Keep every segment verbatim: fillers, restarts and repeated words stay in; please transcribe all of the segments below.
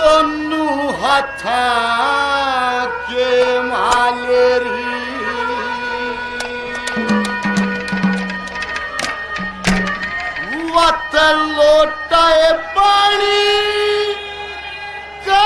दोनों हाथा के मालेरी वत लोटाए पानी का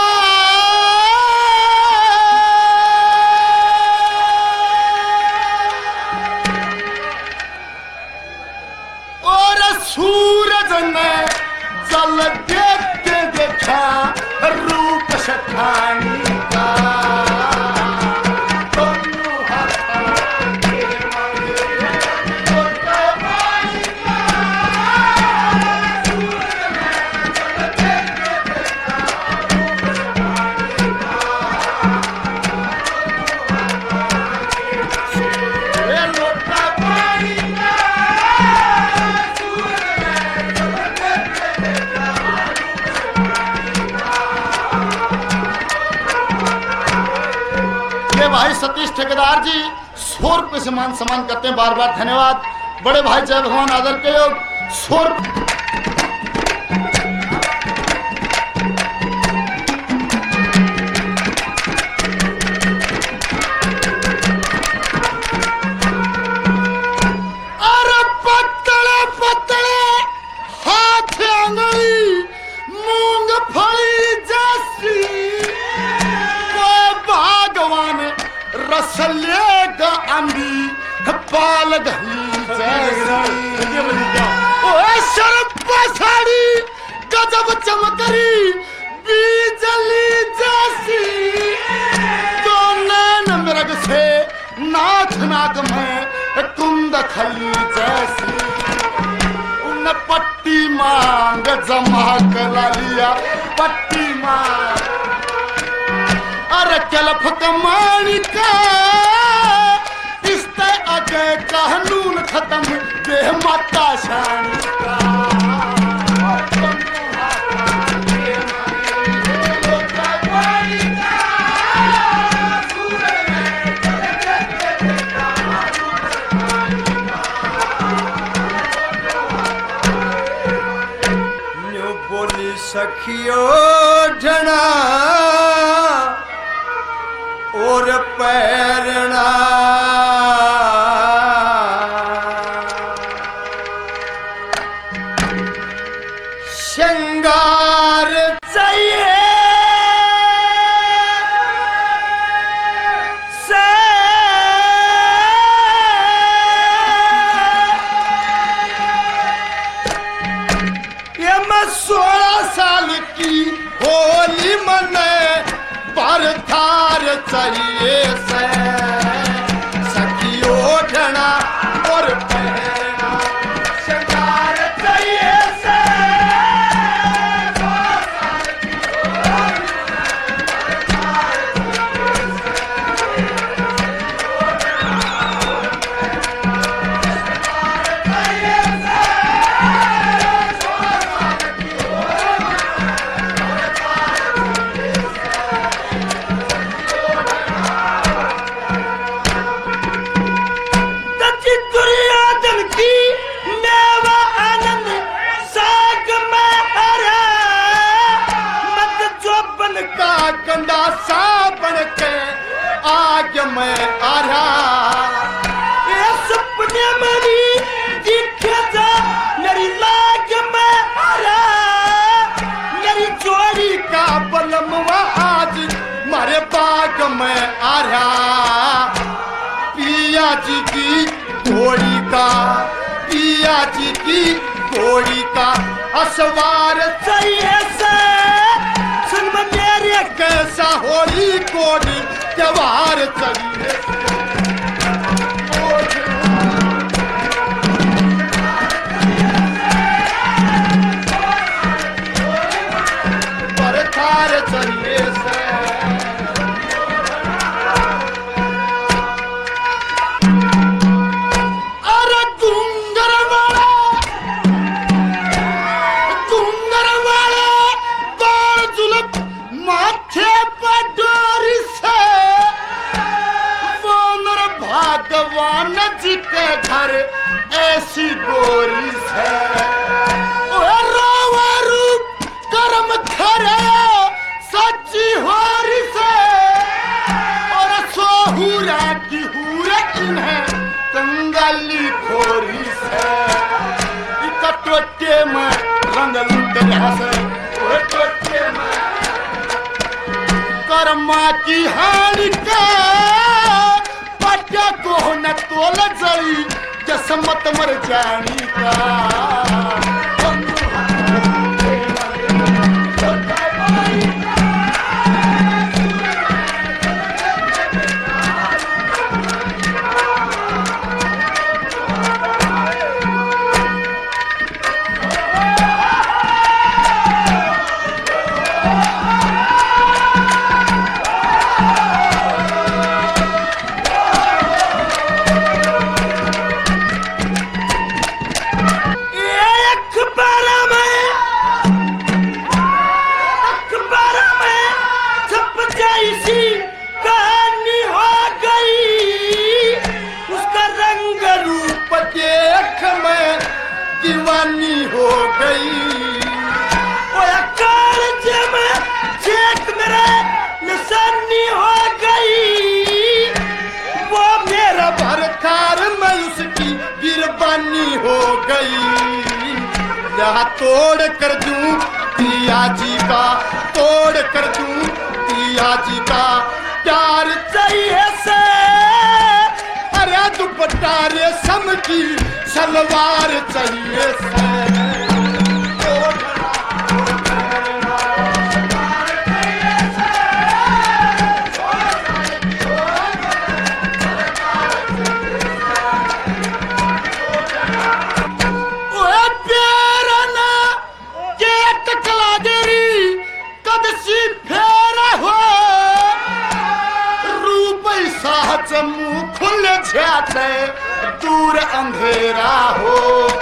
और सूरज ने जल देखते देखा रूप सठानी का भाई सतीश ठेकेदार जी सौ रुपये से मान सम्मान करते हैं, बार बार धन्यवाद। बड़े भाई जय भगवान आदर के योग सौ अरे पतले पतले हाथ अंगली मूंगफली जैसी भगवान रसलेगा अम्बी पाल साड़ी गजब चमकरी बीजली जैसी तो नैन मृग से नाथ नाक में कुंद खली जैसी उन पट्टी मांग जमा करा लिया पट्टी मांग अरे कलफ कमानी का इसते आगे कानून खत्म दे माता शान का न्यू बोली सखियो ढना और पैरना श्रृंगार चाहिए से ये मैं सोलह साल की होली मने पर थार चाहिए से सखियो ढना और पहना श्रृंगार चाहिए से कंधा सा बन के आग में आ रहा ये सपने मेरी दिखे जा मेरी लाग में आ रहा मेरी जोड़ी का बलमवा आज मारे बाग में आ रहा पिया जी की घोड़ी का पिया जी की घोड़ी का असवार चाहिए से सुन मेरे कैसा होली कोडी त्योहार चाहिए पर थार चाहिए से अरे डूंगर वाला डूंगर वाला बाल जुलप माथे पर डोरी से वानर भगवान जी के घर ऐसी गोरी से रोवा रूप कर्म खरे टोचे में रंग लूट रहा से ओए टोचे में कर्मा की हानि का पट्या को न तोल जड़ी जसमत मर जानी का दीवानी हो गई ओए कागज में चेक मेरे निशानी हो गई वो मेरा भरतार मैं उसकी गिरबानी हो गई यहाँ तोड़ कर दूं पिया जी का तोड़ कर दूं पिया जी का प्यार चाहिए से अरे दुपट्टा रेशम की सलवार चाहिए से मुँह खुल जाते दूर अंधेरा हो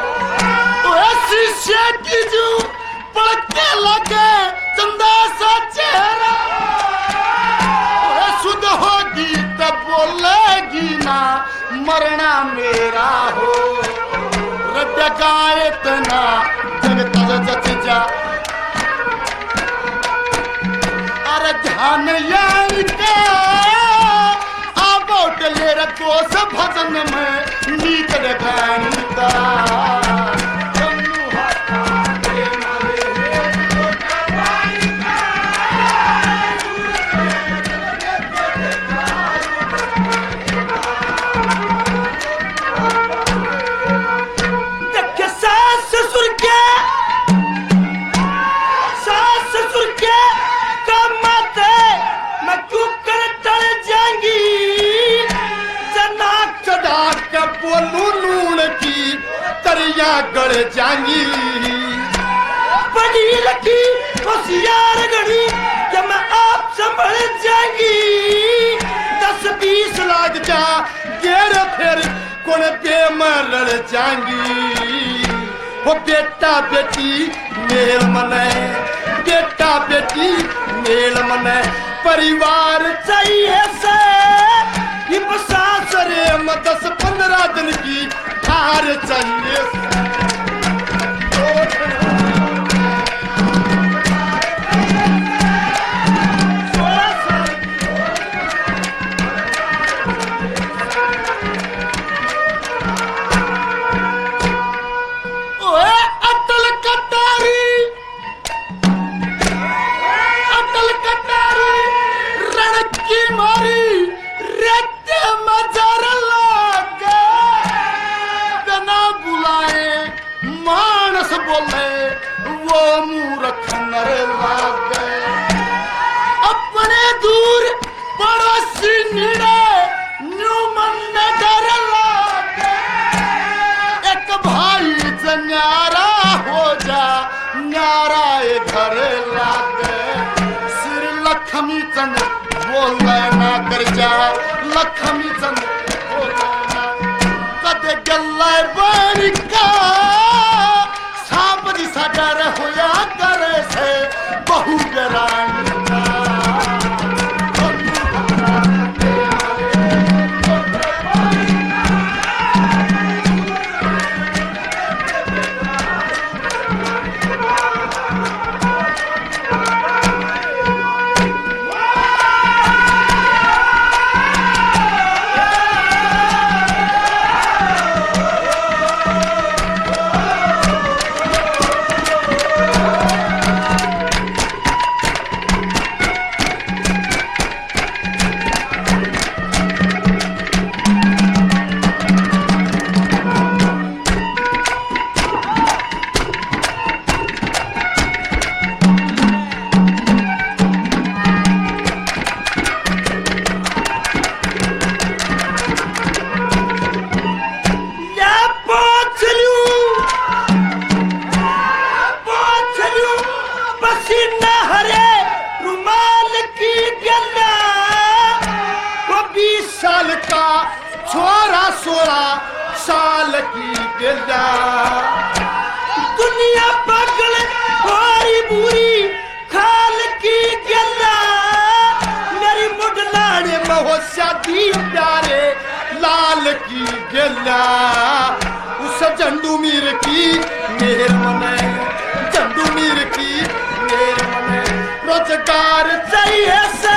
शीशे की जो पड़के लगे चंदा सा चेहरा शुद्ध होगी तब बोलेगी ना मरना मेरा हो रब गाए तना जगत जच जा अरे ध्यान यार का ले रखो सब भजन में नीत गानी का सास ससुर के सास ससुर के कमाते मैं क्यों कर टल जाएंगी बोलू नून की तरिया गड़ जाएंगी बड़ी रखी होशियार गढ़ी कि मैं आप संभल जाएंगी दस बीस लाख जा गेर फिर कौन बेमर लड़ जाएंगी वो बेटा बेटी मेल मने बेटा बेटी मेल मने परिवार चाहिए से सासरे में दस पंद्रह दिन की हार चाहिए ओए अटल कटारी अटल कटारी रण की मारी मजार लागे बिना बुलाए मानस बोले वो मूर्ख नर लागे अपने दूर पड़ोसी निड़े न्यू मन डर लागे एक भाई न्यारा हो जा न्यारा घर लागे श्री लक्ष्मी चंद बोले ना कर जा लक्ष्मी चंद कदे गल्ला बन का सांप जिसा डर होया करे से बहु गरानी गेला दुनिया पागल होरी बुरी खाल की गेला मेरी मुडलाने बहुत शादी प्यारे लाल की गेला उस झंडू मीर की मेहर मने झंडू मीर की मेहर मने रोजगार चाहिए से